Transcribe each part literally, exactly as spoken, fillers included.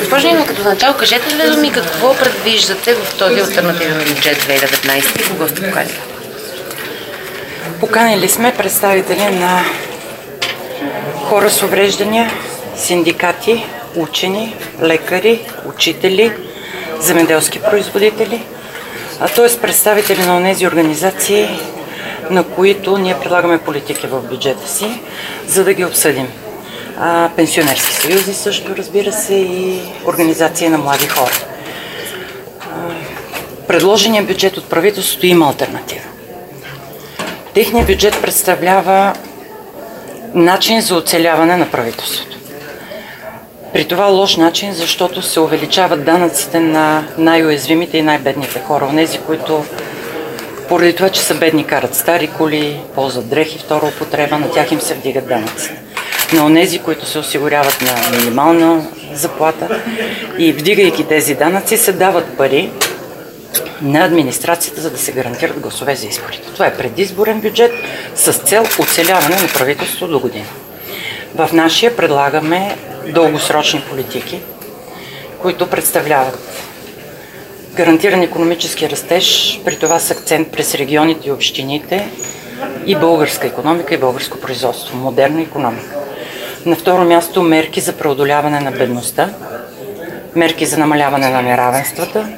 Госпожо Нинова, като начало, кажете две думи какво предвиждате в този алтернативен бюджет две хиляди и деветнадесета и кого сте поканили? Поканили сме представители на хора с увреждания, синдикати, учени, лекари, учители, земеделски производители, т.е. представители на онези организации, на които ние предлагаме политики в бюджета си, за да ги обсъдим. А, пенсионерски съюзи също, разбира се, и организации на млади хора. А, предложеният бюджет от правителството има алтернатива. Техният бюджет представлява начин за оцеляване на правителството. При това лош начин, защото се увеличават данъците на най-уязвимите и най-бедните хора. Онези, които поради това, че са бедни, карат стари коли, ползват дрехи втора употреба, на тях им се вдигат данъци. На онези, които се осигуряват на минимална заплата и вдигайки тези данъци, се дават пари на администрацията, за да се гарантират гласове за изборите. Това е предизборен бюджет с цел оцеляване на правителството до година. В нашия предлагаме дългосрочни политики, които представляват гарантиран икономически растеж, при това с акцент през регионите и общините, и българска икономика, и българско производство, модерна икономика. На второ място мерки за преодоляване на бедността, мерки за намаляване на неравенствата.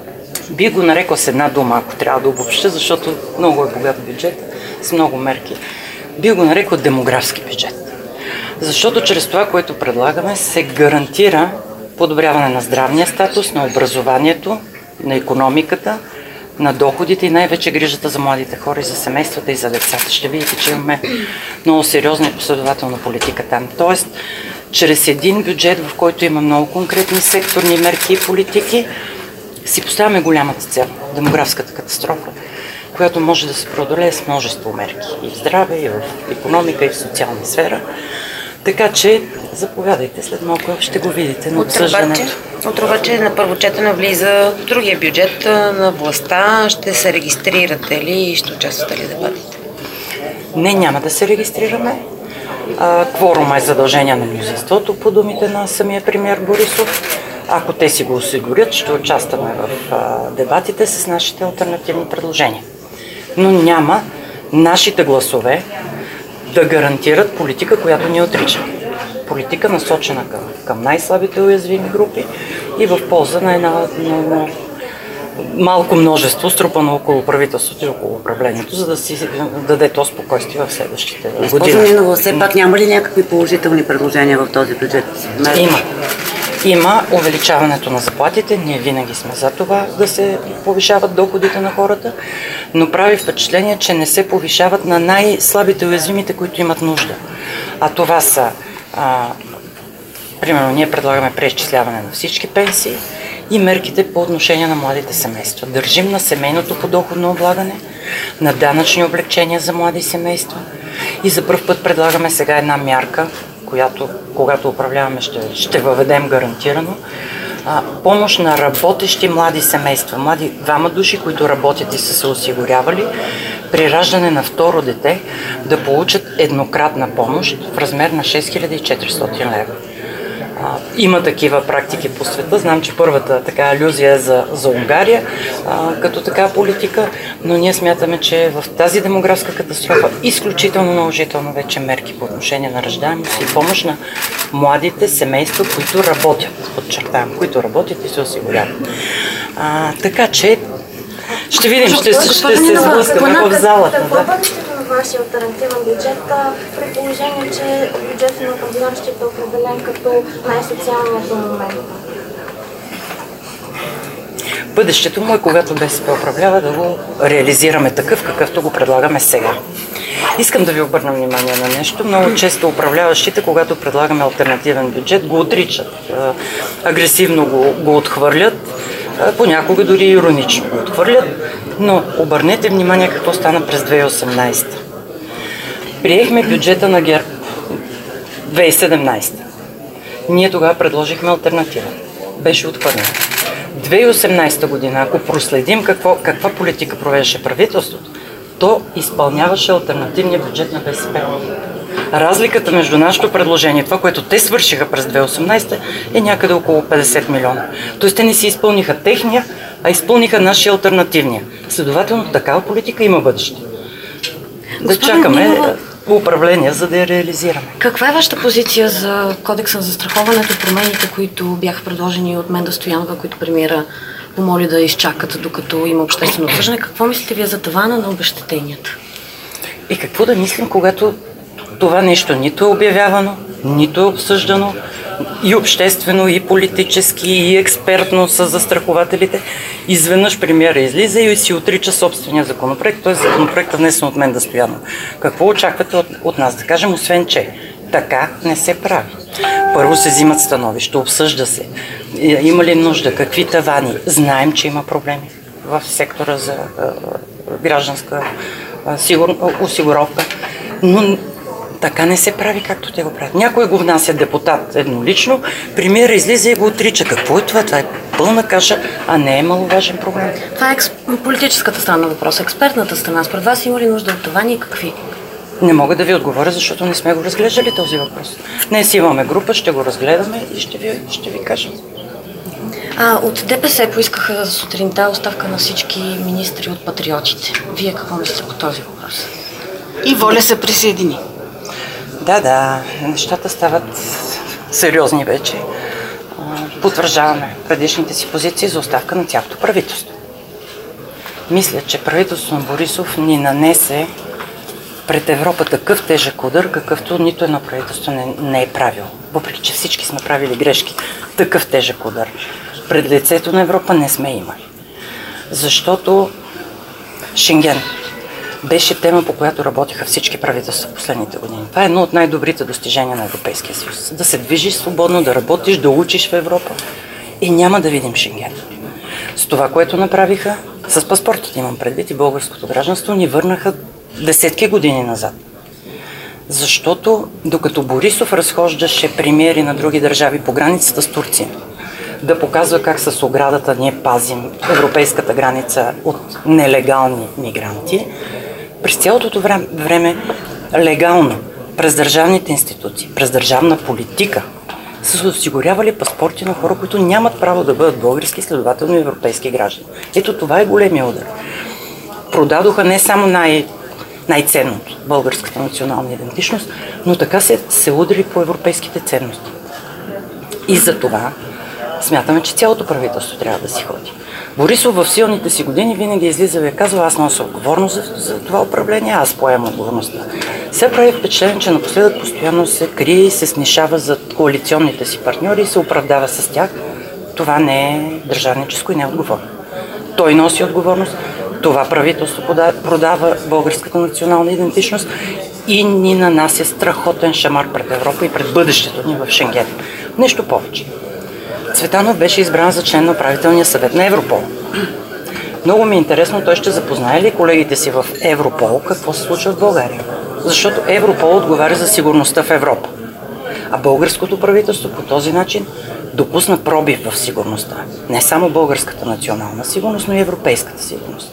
Би го нарекла с една дума, ако трябва да обобща, защото много е богат бюджет с много мерки. Би го нарекла демографски бюджет. Защото чрез това, което предлагаме, се гарантира подобряване на здравния статус, на образованието, на икономиката, на доходите и най-вече грижата за младите хора и за семействата и за децата. Ще видите, че имаме много сериозна и последователна политика там. Тоест, чрез един бюджет, в който има много конкретни секторни мерки и политики, си поставяме голямата цел – демографската катастрофа, която може да се преодолее с множество мерки и в здраве, и в икономика, и в социална сфера. Така че заповядайте, след малко ще го видите на обсъждането. Утре обаче на първо четене влиза другия бюджет на властта. Ще се регистрирате ли и ще участвате ли в дебатите? Не, няма да се регистрираме. Кворума е задължение на мнозинството, по думите на самия премиер Борисов. Ако те си го осигурят, ще участваме в дебатите с нашите алтернативни предложения. Но няма нашите гласове да гарантират политика, която ни отрича. Политика насочена към, към най-слабите уязвими групи и в полза на една на малко множество, струпано около правителството и около управлението, за да си даде то спокойствие в следващите години. Госпожо Нинова, все пак няма ли някакви положителни предложения в този бюджет? Има. Има увеличаването на заплатите, ние винаги сме за това да се повишават доходите на хората, но прави впечатление, че не се повишават на най-слабите уязвимите, които имат нужда. А това са, а, примерно, ние предлагаме преизчисляване на всички пенсии и мерките по отношение на младите семейства. Държим на семейното подоходно облагане, на данъчни облекчения за млади семейства и за пръв път предлагаме сега една мярка, която, когато управляваме, ще, ще въведем гарантирано, а, помощ на работещи млади семейства, млади двама души, които работят и са се осигурявали, при раждане на второ дете да получат еднократна помощ в размер на шест хиляди и четиристотин лева. А, има такива практики по света. Знам, че първата така алюзия е за, за Унгария а, като така политика, но ние смятаме, че в тази демографска катастрофа изключително наложително вече мерки по отношение на раждаемост и помощ на младите семейства, които работят, подчертавам, които работят и се осигуряват. А, така че ще видим, ще, ще, ще се сблъскаме в залата. Да. Вашия алтернативен бюджет, при положение, че бюджетът на кандидатството е определен като най-социалният до момента? Бъдещето му е, когато БСП управлява, да го реализираме такъв, какъвто го предлагаме сега. Искам да ви обърна внимание на нещо. Много често управляващите, когато предлагаме алтернативен бюджет, го отричат. Агресивно го, го отхвърлят, понякога дори иронично го отхвърлят, но обърнете внимание какво стана през две хиляди и осемнадесета. Приехме бюджета на ГЕРБ две хиляди и седемнадесета. Ние тогава предложихме алтернатива. Беше отхвърлена. две хиляди и осемнадесета година, ако проследим какво, каква политика провеждаше правителството, то изпълняваше алтернативния бюджет на БСП. Разликата между нашето предложение и това, което те свършиха през две хиляди и осемнадесета, е някъде около петдесет милиона. Тоест те не си изпълниха техния, а изпълниха нашия алтернативния. Следователно, такава политика има бъдеще. Да Господин чакаме Нинова, управление, за да я реализираме. каква е вашата позиция за кодекса за застраховането, промените, които бяха предложени от Менда Стоянова, които премиера помоли да изчакат, докато има обществено обсъждане? Какво мислите вие за тавана на обезщетенията? И какво да мислим, когато това нещо нито е обявявано, нито е обсъждано и обществено, и политически, и експертно с застрахователите. Изведнъж премиера излиза и си отрича собствения законопроект, т.е. законопроектът внесен от Менда Стоянова. Какво очаквате от, от нас? Да кажем, освен че така не се прави. Първо се взимат становища, обсъжда се. Има ли нужда? Какви тавани? Знаем, че има проблеми в сектора за а, гражданска а, сигур... осигуровка, но така не се прави, както те го правят. Някой го внася депутат еднолично, премиера излиза и го отрича. Какво е това? Това е пълна каша, а не е маловажен проблем. Това е експ... политическата страна на въпроса. Експертната страна. Според вас има ли нужда от тавани и какви? Не мога да ви отговоря, защото не сме го разглеждали този въпрос. Днес имаме група, ще го разгледаме и ще ви, ще ви кажем. А, от ДПС поискаха за сутринта оставка на всички министри от патриотите. Вие какво мислите по този въпрос? И Воля се присъедини. Да, да, нещата стават сериозни вече. Потвърждаваме предишните си позиции за оставка на цялото правителство. Мисля, че правителството на Борисов ни нанесе пред Европа такъв тежък удар, какъвто нито едно правителство не, не е правило. Въпреки че всички сме правили грешки, такъв тежък удар пред лицето на Европа не сме имали. Защото Шенген беше тема, по която работиха всички правителства в последните години. Това е едно от най-добрите достижения на Европейския съюз. Да се движиш свободно, да работиш, да учиш в Европа и няма да видим Шенген. С това, което направиха, с паспортите имам предвид и българското гражданство, ни върнаха десетки години назад. Защото докато Борисов разхождаше премиери на други държави по границата с Турция, да показва как с оградата ние пазим европейската граница от нелегални мигранти, през цялото време легално, през държавните институции, през държавна политика, са осигурявали паспорти на хора, които нямат право да бъдат български, следователно европейски граждани. Ето това е големия удар. Продадоха не само най- най-ценното, българската национална идентичност, но така се, се удари по европейските ценности. И за това смятаме, че цялото правителство трябва да си ходи. Борисов в силните си години винаги излиза и е казал: аз нося отговорност за, за това управление, аз поемам отговорността. Сега прави впечатление, че напоследък постоянно се крие и се снишава за коалиционните си партньори и се оправдава с тях. Това не е държавническо и не е отговорно. Той носи отговорност. Това правителство продава българската национална идентичност и ни нанася страхотен шамар пред Европа и пред бъдещето ни в Шенген. Нещо повече. Цветанов беше избран за член на управителния съвет на Европол. Много ми е интересно, той ще запознае ли колегите си в Европол какво се случва в България. Защото Европол отговаря за сигурността в Европа. А българското правителство по този начин допусна пробив в сигурността. Не само българската национална сигурност, но и европейската сигурност.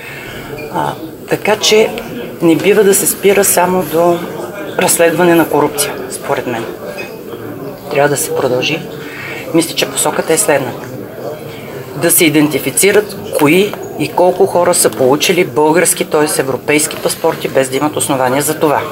А, така че не бива да се спира само до разследване на корупция, според мен. Трябва да се продължи. Мисля, че посоката е следната. Да се идентифицират кои и колко хора са получили български, т.е. европейски паспорти, без да имат основания за това.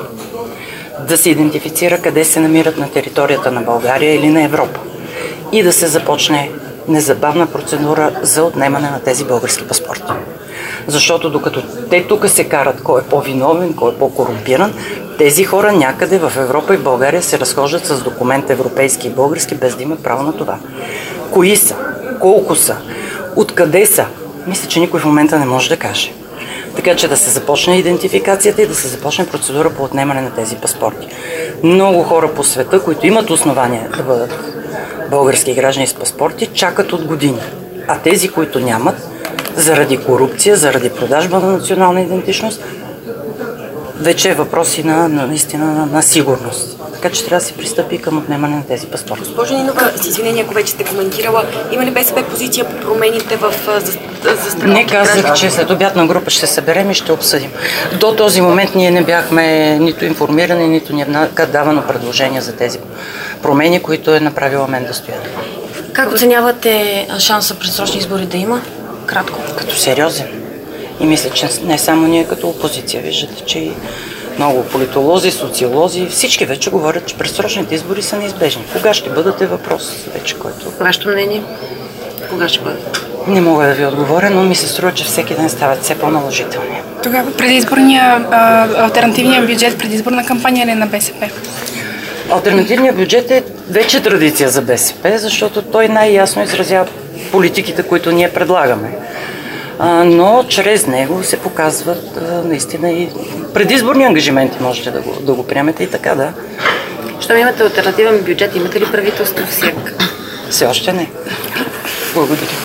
Да се идентифицира къде се намират на територията на България или на Европа. И да се започне незабавна процедура за отнемане на тези български паспорти. Защото докато те тук се карат кой е по-виновен, кой е по-корумпиран, тези хора някъде в Европа и в България се разхождат с документ европейски и български, без да имат право на това. Кои са? Колко са? Откъде са? Мисля, че никой в момента не може да каже. Така че да се започне идентификацията и да се започне процедура по отнемане на тези паспорти. Много хора по света, които имат основания да бъдат български граждани с паспорти, чакат от години. А тези, които нямат, заради корупция, заради продажба на национална идентичност, вече е въпроси на, на, наистина, на, на сигурност. Така че трябва да се пристъпи към отнемане на тези паспорти. Госпожо Нинова, с извинение, ако вече сте коментирала, има ли БСП позиция по промените в застраховки? Не казах, че след обядна група ще се съберем и ще обсъдим. До този момент ние не бяхме нито информирани, нито ни е давано предложение за тези промени, които е направила Менда Стоянова. Как оценявате шанса предсрочни избори да има? Кратко. Като сериозен. И мисля, че не само ние като опозиция. Виждате, че и много политолози, социолози, всички вече говорят, че предсрочните избори са неизбежни. Кога ще бъдат е въпрос вече, който... Вашето мнение? Кога ще бъде? Не мога да ви отговоря, но ми се струва, че всеки ден стават все по-наложителни. Тогава предизборния, а, алтернативния бюджет, предизборна кампания ли е на БСП? Алтернативният бюджет е вече традиция за БСП, защото той най-ясно изразява политиките, които ние предлагаме. А, но чрез него се показват а, наистина и предизборни ангажименти, можете да го, да го приемете и така, да. Щом имате алтернативен бюджет, имате ли правителство всяк? Все още не. Благодаря.